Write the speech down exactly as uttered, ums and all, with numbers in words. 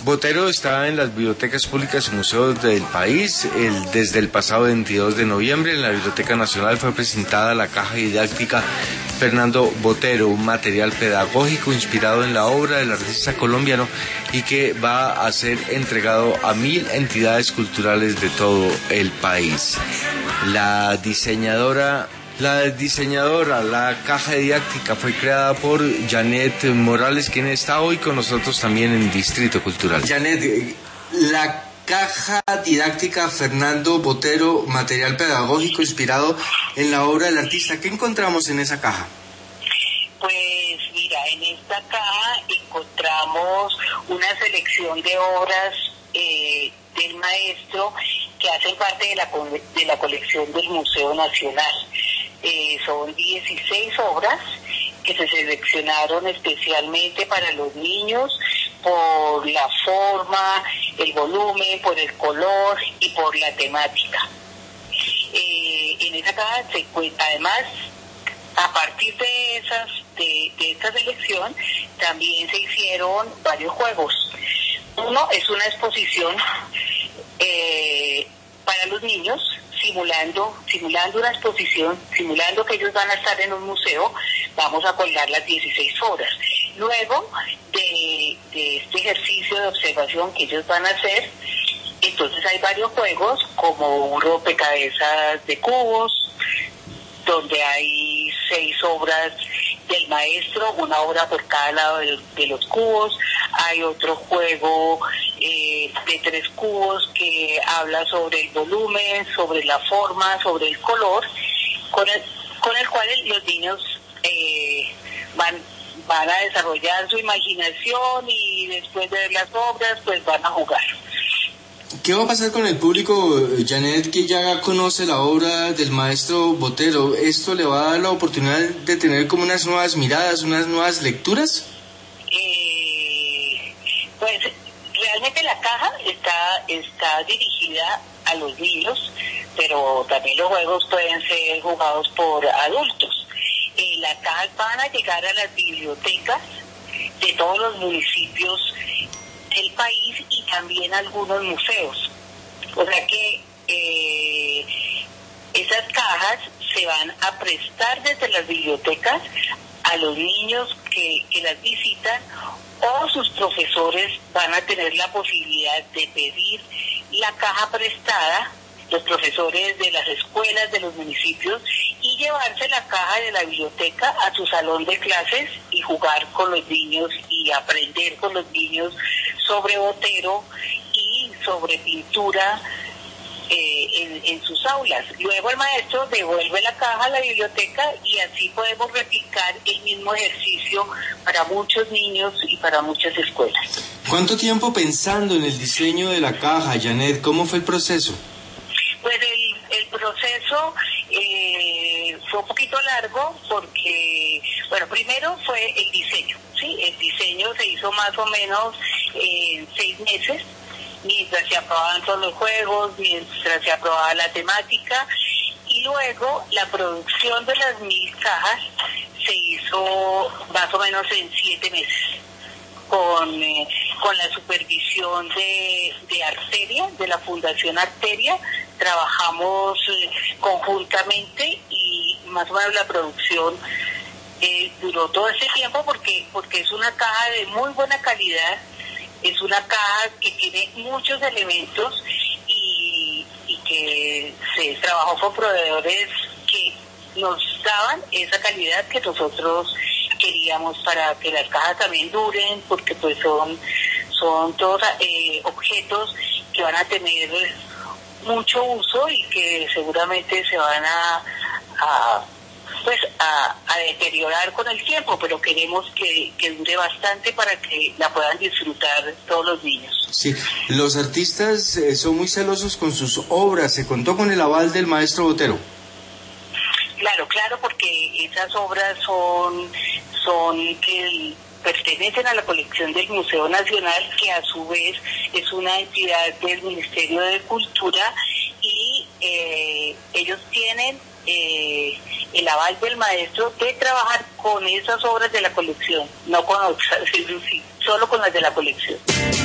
Botero está en las bibliotecas públicas y museos del país. El, desde el pasado veintidós de noviembre en la Biblioteca Nacional fue presentada la caja didáctica Fernando Botero, un material pedagógico inspirado en la obra del artista colombiano y que va a ser entregado a mil entidades culturales de todo el país. La diseñadora La diseñadora, la caja didáctica fue creada por Janet Morales, quien está hoy con nosotros también en Distrito Cultural. Janet, la caja didáctica Fernando Botero, material pedagógico inspirado en la obra del artista, ¿qué encontramos en esa caja? Pues mira, en esta caja encontramos una selección de obras eh, del maestro que hacen parte de la, de la colección del Museo Nacional. Eh, son dieciséis obras que se seleccionaron especialmente para los niños por la forma, el volumen, por el color y por la temática. Eh, en esa caja se encuentra, además, a partir de esas de, de esta selección, también se hicieron varios juegos. Uno es una exposición eh, para los niños, simulando, simulando una exposición, simulando que ellos van a estar en un museo. Vamos a colgar las dieciséis obras. Luego de, de este ejercicio de observación que ellos van a hacer, entonces hay varios juegos, como un rompecabezas de cubos, donde hay seis obras del maestro, una obra por cada lado de, de los cubos. Hay otro juego eh, de tres cubos que habla sobre el volumen, sobre la forma, sobre el color, con el, con el cual los niños eh, van, van a desarrollar su imaginación y después de ver las obras pues van a jugar. ¿Qué va a pasar con el público, Janet, que ya conoce la obra del maestro Botero? ¿Esto le va a dar la oportunidad de tener como unas nuevas miradas, unas nuevas lecturas? Eh, pues realmente la caja está, está dirigida a los niños, pero también los juegos pueden ser jugados por adultos. Eh, las cajas van a llegar a las bibliotecas de todos los municipios del país y también algunos museos. O sea que eh, esas cajas se van a prestar desde las bibliotecas a los niños que, que las visitan, o sus profesores van a tener la posibilidad de pedir la caja prestada, los profesores de las escuelas de los municipios, y llevarse la caja de la biblioteca a su salón de clases y jugar con los niños y aprender con los niños sobre Botero y sobre pintura eh, en, en sus aulas. Luego el maestro devuelve la caja a la biblioteca y así podemos replicar el mismo ejercicio para muchos niños y para muchas escuelas. ¿Cuánto tiempo pensando en el diseño de la caja, Janet? ¿Cómo fue el proceso? Pues el, el proceso eh, fue un poquito largo porque, bueno, primero fue el diseño, ¿sí? El diseño se hizo más o menos en eh, seis meses, mientras se aprobaban todos los juegos, mientras se aprobaba la temática, y luego la producción de las mil cajas se hizo más o menos en siete meses. Con, eh, con la supervisión de, de Arteria, de la Fundación Arteria, trabajamos eh, conjuntamente y más o menos la producción eh, duró todo ese tiempo porque, porque es una caja de muy buena calidad, es una caja que tiene muchos elementos y, y que se trabajó con proveedores que nos daban esa calidad que nosotros queríamos para que las cajas también duren, porque pues son son todos eh, objetos que van a tener mucho uso y que seguramente se van a, a pues a, a deteriorar con el tiempo, pero queremos que, que dure bastante para que la puedan disfrutar todos los niños. Sí, los artistas eh, son muy celosos con sus obras. ¿Se contó con el aval del maestro Botero? Claro, claro, porque esas obras son, son que pertenecen a la colección del Museo Nacional, que a su vez es una entidad del Ministerio de Cultura, y eh, ellos tienen eh, el aval del maestro de trabajar con esas obras de la colección, no con otras, solo con las de la colección.